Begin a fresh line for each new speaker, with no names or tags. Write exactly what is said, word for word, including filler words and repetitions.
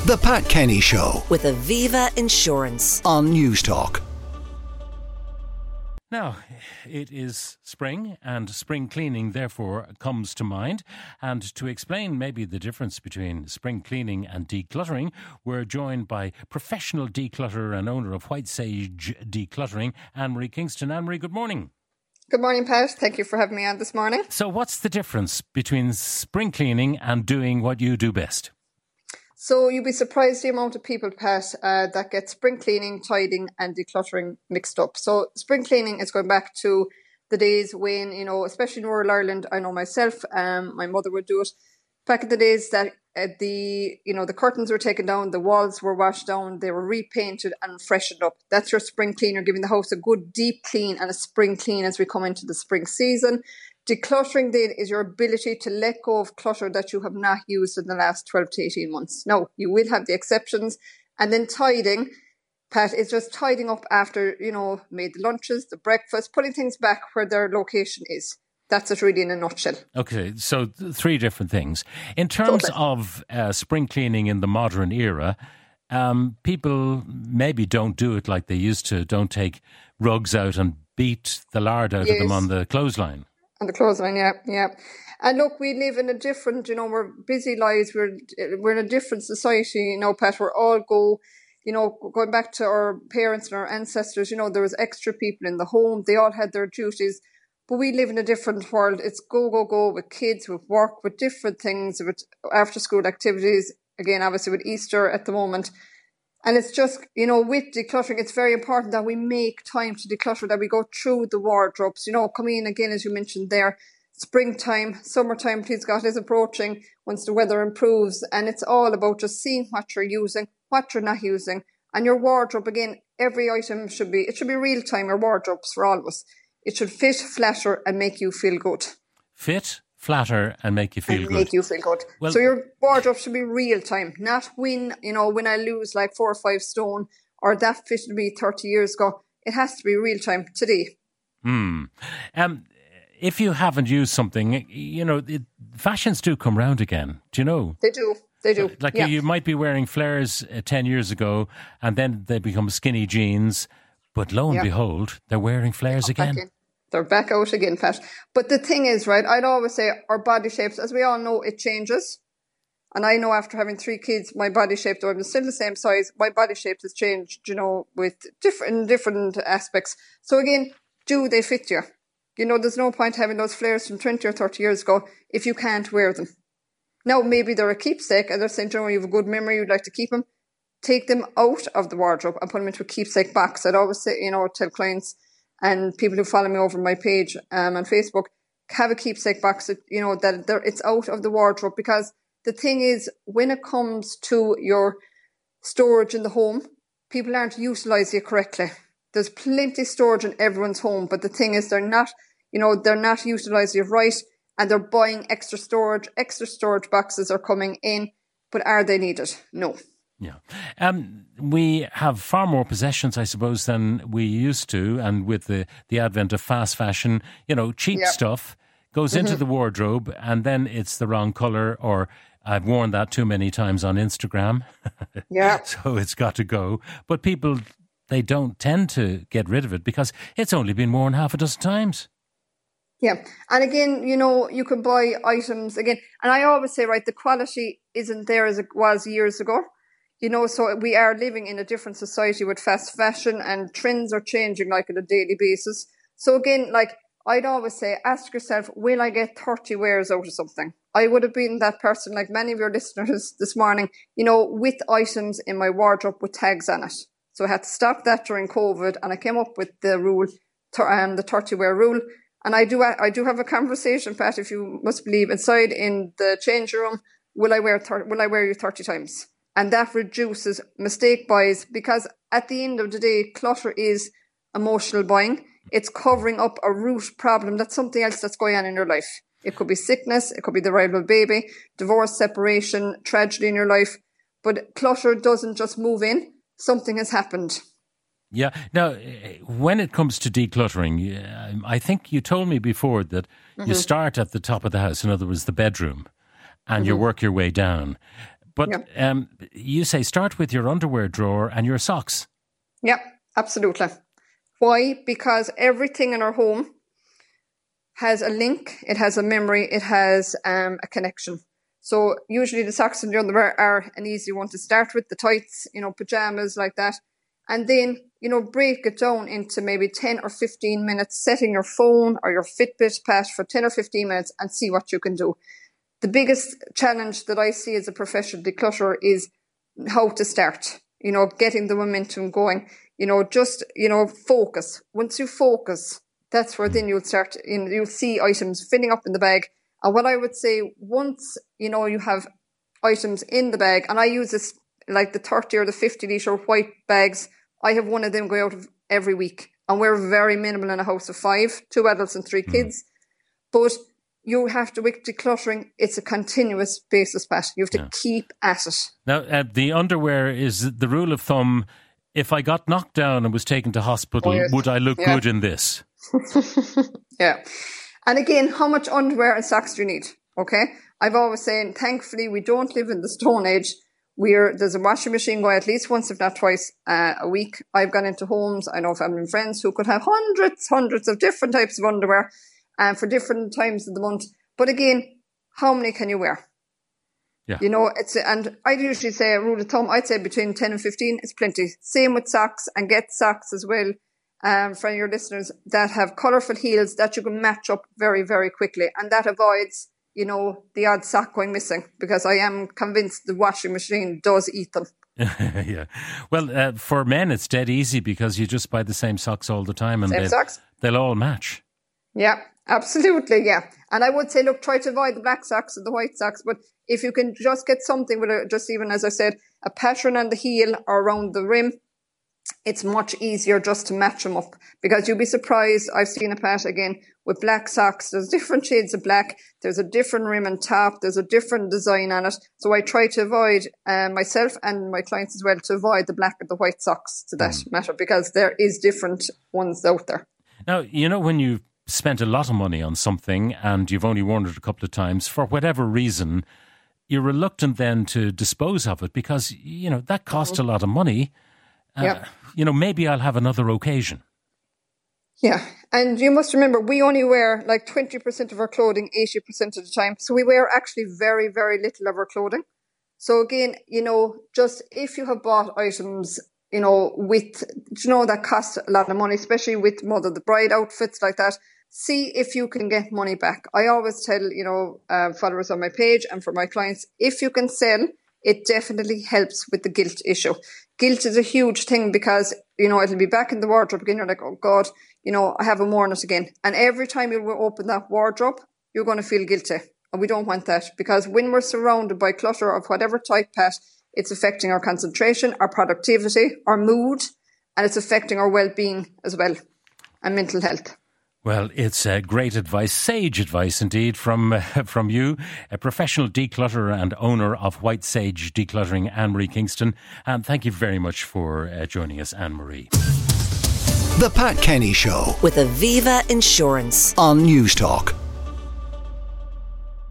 The Pat Kenny Show
with Aviva Insurance
on Newstalk.
Now, it is spring, and spring cleaning therefore comes to mind. And to explain maybe the difference between spring cleaning and decluttering, we're joined by professional declutterer and owner of White Sage Decluttering, Anne-Marie Kingston. Anne-Marie, good morning.
Good morning, Pat. Thank you for having me on this morning.
So what's the difference between spring cleaning and doing what you do best?
So you'd be surprised the amount of people, Pat, uh, that get spring cleaning, tidying and decluttering mixed up. So spring cleaning is going back to the days when, you know, especially in rural Ireland, I know myself, um, my mother would do it. Back in the days that uh, the, you know, the curtains were taken down, the walls were washed down, they were repainted and freshened up. That's your spring cleaner, giving the house a good deep clean and a spring clean as we come into the spring season. Decluttering then is your ability to let go of clutter that you have not used in the last twelve to eighteen months. Now, you will have the exceptions. And then tidying, Pat, is just tidying up after, you know, made the lunches, the breakfast, putting things back where their location is. That's it really in a nutshell.
Okay, so th- three different things. In terms totally. of uh, spring cleaning in the modern era, um, people maybe don't do it like they used to, don't take rugs out and beat the lard out yes. of them on the clothesline.
On the clothesline, yeah, yeah. And look, we live in a different, you know, we're busy lives. We're we're in a different society, you know, Pat. We're all go, you know, going back to our parents and our ancestors. You know, there was extra people in the home. They all had their duties, but we live in a different world. It's go go go with kids, with work, with different things, with after school activities. Again, obviously with Easter at the moment. And it's just, you know, with decluttering, it's very important that we make time to declutter, that we go through the wardrobes. You know, coming in again, as you mentioned there, springtime, summertime, please God, is approaching once the weather improves. And it's all about just seeing what you're using, what you're not using. And your wardrobe, again, every item should be, it should be real time, your wardrobes for all of us. It should fit, flatter and make you feel good.
Fit? Flatter and make you feel
and
good.
Make you feel good. Well, so your wardrobe should be real time, not when, you know, when I lose like four or five stone or that fitted me thirty years ago. It has to be real time today.
Hmm. Um, if you haven't used something, you know, it, fashions do come round again. Do you know?
They do. They do.
Like
yeah.
you, you might be wearing flares uh, ten years ago and then they become skinny jeans, but lo and
yeah.
behold, they're wearing flares again.
They're back out again, Pat. But the thing is, right, I'd always say our body shapes, as we all know, it changes. And I know after having three kids, my body shape, though I'm still the same size, my body shape has changed, you know, with different different aspects. So again, do they fit you? You know, there's no point having those flares from twenty or thirty years ago if you can't wear them. Now, maybe they're a keepsake, and they're saying, you know, you have a good memory, you'd like to keep them. Take them out of the wardrobe and put them into a keepsake box. I'd always say, you know, tell clients, and people who follow me over my page um, on Facebook, have a keepsake box, that, you know, that it's out of the wardrobe. Because the thing is, when it comes to your storage in the home, people aren't utilising it correctly. There's plenty of storage in everyone's home, but the thing is, they're not, you know, they're not utilising it right, and they're buying extra storage. Extra storage boxes are coming in, but are they needed? No.
Yeah. Um, we have far more possessions, I suppose, than we used to. And with the, the advent of fast fashion, you know, cheap yep. stuff goes mm-hmm. into the wardrobe and then it's the wrong colour, or I've worn that too many times on Instagram.
Yeah.
So it's got to go. But people, they don't tend to get rid of it because it's only been worn half a dozen times.
Yeah. And again, you know, you can buy items again. And I always say, right, the quality isn't there as it was years ago. You know, so we are living in a different society with fast fashion, and trends are changing like on a daily basis. So again, like I'd always say, ask yourself, will I get thirty wears out of something? I would have been that person, like many of your listeners this morning, you know, with items in my wardrobe with tags on it. So I had to stop that during COVID, and I came up with the rule, um, the thirty wear rule. And I do, I do have a conversation, Pat, if you must believe, inside in the change room. Will I wear, thir- will I wear you thirty times? And that reduces mistake buys, because at the end of the day, clutter is emotional buying. It's covering up a root problem. That's something else that's going on in your life. It could be sickness. It could be the arrival of a baby, divorce, separation, tragedy in your life. But clutter doesn't just move in. Something has happened.
Yeah. Now, when it comes to decluttering, I think you told me before that mm-hmm. you start at the top of the house, in other words, the bedroom, and mm-hmm. you work your way down. But
yeah.
um, you say start with your underwear drawer and your socks.
Yeah, absolutely. Why? Because everything in our home has a link, it has a memory, it has um, a connection. So usually the socks and the underwear are an easy one to start with, the tights, you know, pajamas like that. And then, you know, break it down into maybe ten or fifteen minutes, setting your phone or your Fitbit Pat for ten or fifteen minutes and see what you can do. The biggest challenge that I see as a professional declutterer is how to start, you know, getting the momentum going, you know, just, you know, focus. Once you focus, that's where then you'll start, you know, you'll see items filling up in the bag. And what I would say, once, you know, you have items in the bag, and I use this like the thirty or the fifty litre white bags, I have one of them go out of every week. And we're very minimal in a house of five, two adults and three kids. Mm. But you have to, with decluttering, it's a continuous basis, Pat. You have to yeah. keep at it.
Now, uh, the underwear is the rule of thumb. If I got knocked down and was taken to hospital, oh, yes. would I look yeah. good in this?
Yeah. And again, how much underwear and socks do you need? Okay. I've always said, thankfully, we don't live in the Stone Age. We're, there's a washing machine going at least once, if not twice, uh, a week. I've gone into homes. I know family and friends who could have hundreds, hundreds of different types of underwear and uh, for different times of the month. But again, how many can you wear?
Yeah.
You know, it's, and I'd usually say a rule of thumb, I'd say between ten and fifteen is plenty. Same with socks, and get socks as well, um, for your listeners that have colourful heels that you can match up very, very quickly. And that avoids, you know, the odd sock going missing, because I am convinced the washing machine does eat them.
Yeah. Well, uh, for men, it's dead easy because you just buy the same socks all the time and
same
they'll,
socks.
they'll all match.
Yeah, absolutely. Yeah. And I would say, look, try to avoid the black socks and the white socks. But if you can just get something with a, just even, as I said, a pattern on the heel or around the rim, it's much easier just to match them up, because you'll be surprised. I've seen a pat again with black socks. There's different shades of black. There's a different rim and top. There's a different design on it. So I try to avoid, uh, myself and my clients as well, to avoid the black and the white socks to that mm. matter, because there is different ones out there.
Now, you know, when you spent a lot of money on something and you've only worn it a couple of times, for whatever reason, you're reluctant then to dispose of it because, you know, that costs mm-hmm. a lot of money. Uh, yep. You know, maybe I'll have another occasion.
Yeah. And you must remember, we only wear like twenty percent of our clothing eighty percent of the time. So we wear actually very, very little of our clothing. So again, you know, just if you have bought items, you know, with, you know, that cost a lot of money, especially with Mother the Bride outfits like that, see if you can get money back. I always tell, you know, uh, followers on my page and for my clients, if you can sell, it definitely helps with the guilt issue. Guilt is a huge thing because, you know, it'll be back in the wardrobe again. You're like, oh God, you know, I haven't worn it again. And every time you open that wardrobe, you're going to feel guilty. And we don't want that, because when we're surrounded by clutter of whatever type, Pat, it's affecting our concentration, our productivity, our mood, and it's affecting our well-being as well, and mental health.
Well, it's uh, great advice, sage advice indeed from uh, from you, a professional declutterer and owner of White Sage Decluttering, Anne-Marie Kingston. And thank you very much for uh, joining us, Anne-Marie.
The Pat Kenny Show
with Aviva Insurance
on News Talk.